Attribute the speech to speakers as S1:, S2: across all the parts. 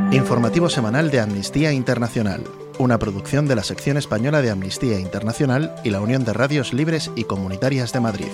S1: Informativo semanal de Amnistía Internacional, una producción de la sección española de Amnistía Internacional y la Unión de Radios Libres y Comunitarias de Madrid.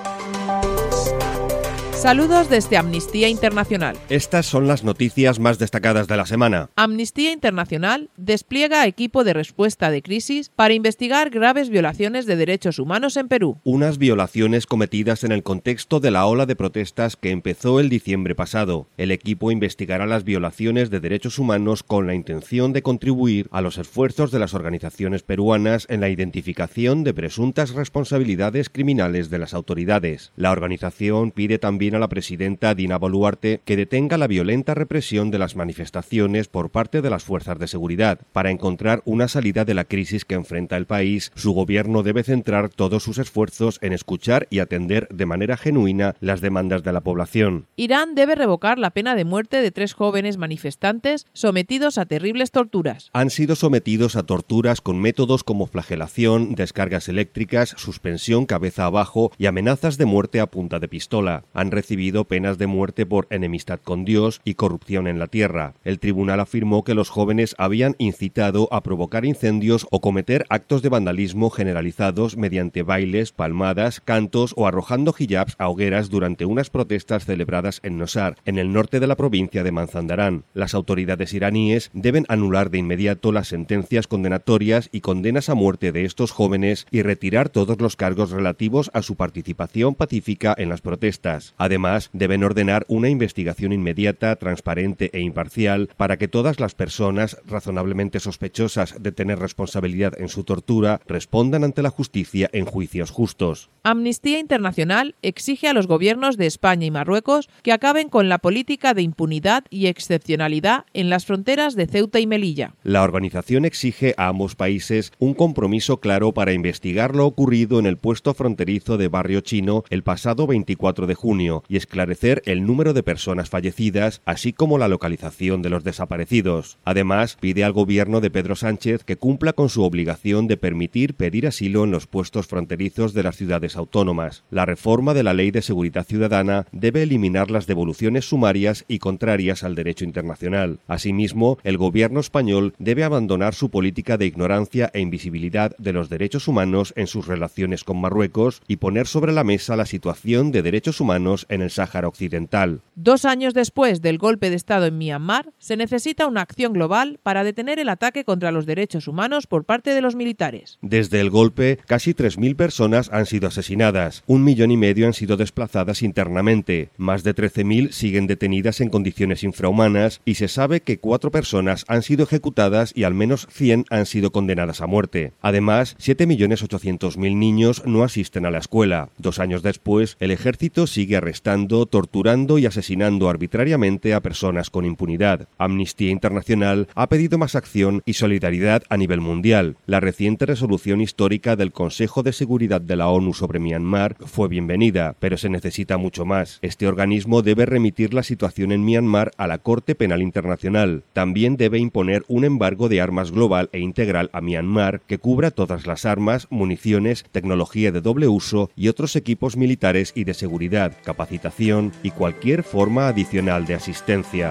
S2: Saludos desde Amnistía Internacional.
S3: Estas son las noticias más destacadas de la semana.
S2: Amnistía Internacional despliega equipo de respuesta de crisis para investigar graves violaciones de derechos humanos en Perú.
S3: Unas violaciones cometidas en el contexto de la ola de protestas que empezó el diciembre pasado. El equipo investigará las violaciones de derechos humanos con la intención de contribuir a los esfuerzos de las organizaciones peruanas en la identificación de presuntas responsabilidades criminales de las autoridades. La organización pide también a la presidenta Dina Boluarte que detenga la violenta represión de las manifestaciones por parte de las fuerzas de seguridad. Para encontrar una salida de la crisis que enfrenta el país, su gobierno debe centrar todos sus esfuerzos en escuchar y atender de manera genuina las demandas de la población.
S2: Irán debe revocar la pena de muerte de 3 jóvenes manifestantes sometidos a terribles torturas.
S3: Han sido sometidos a torturas con métodos como flagelación, descargas eléctricas, suspensión cabeza abajo y amenazas de muerte a punta de pistola. Han recibido penas de muerte por enemistad con Dios y corrupción en la tierra. El tribunal afirmó que los jóvenes habían incitado a provocar incendios o cometer actos de vandalismo generalizados mediante bailes, palmadas, cantos o arrojando hijabs a hogueras durante unas protestas celebradas en Nosar, en el norte de la provincia de Mazandarán. Las autoridades iraníes deben anular de inmediato las sentencias condenatorias y condenas a muerte de estos jóvenes y retirar todos los cargos relativos a su participación pacífica en las protestas. Además, deben ordenar una investigación inmediata, transparente e imparcial para que todas las personas razonablemente sospechosas de tener responsabilidad en su tortura respondan ante la justicia en juicios justos.
S2: Amnistía Internacional exige a los gobiernos de España y Marruecos que acaben con la política de impunidad y excepcionalidad en las fronteras de Ceuta y Melilla.
S3: La organización exige a ambos países un compromiso claro para investigar lo ocurrido en el puesto fronterizo de Barrio Chino el pasado 24 de junio y esclarecer el número de personas fallecidas, así como la localización de los desaparecidos. Además, pide al gobierno de Pedro Sánchez que cumpla con su obligación de permitir pedir asilo en los puestos fronterizos de las ciudades autónomas. La reforma de la Ley de Seguridad Ciudadana debe eliminar las devoluciones sumarias y contrarias al derecho internacional. Asimismo, el gobierno español debe abandonar su política de ignorancia e invisibilidad de los derechos humanos en sus relaciones con Marruecos y poner sobre la mesa la situación de derechos humanos en el Sáhara Occidental.
S2: 2 años después del golpe de Estado en Myanmar, se necesita una acción global para detener el ataque contra los derechos humanos por parte de los militares.
S3: Desde el golpe, casi 3.000 personas han sido asesinadas, 1,5 millones han sido desplazadas internamente, más de 13.000 siguen detenidas en condiciones infrahumanas y se sabe que 4 personas han sido ejecutadas y al menos 100 han sido condenadas a muerte. Además, 7.800.000 niños no asisten a la escuela. 2 años después, el ejército sigue arrestando, torturando y asesinando arbitrariamente a personas con impunidad. Amnistía Internacional ha pedido más acción y solidaridad a nivel mundial. La reciente resolución histórica del Consejo de Seguridad de la ONU sobre Myanmar fue bienvenida, pero se necesita mucho más. Este organismo debe remitir la situación en Myanmar a la Corte Penal Internacional. También debe imponer un embargo de armas global e integral a Myanmar que cubra todas las armas, municiones, tecnología de doble uso y otros equipos militares y de seguridad, capacitación y cualquier forma adicional de asistencia.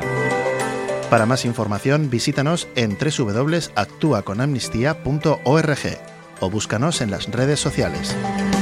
S1: Para más información, visítanos en www.actuaconamnistía.org o búscanos en las redes sociales.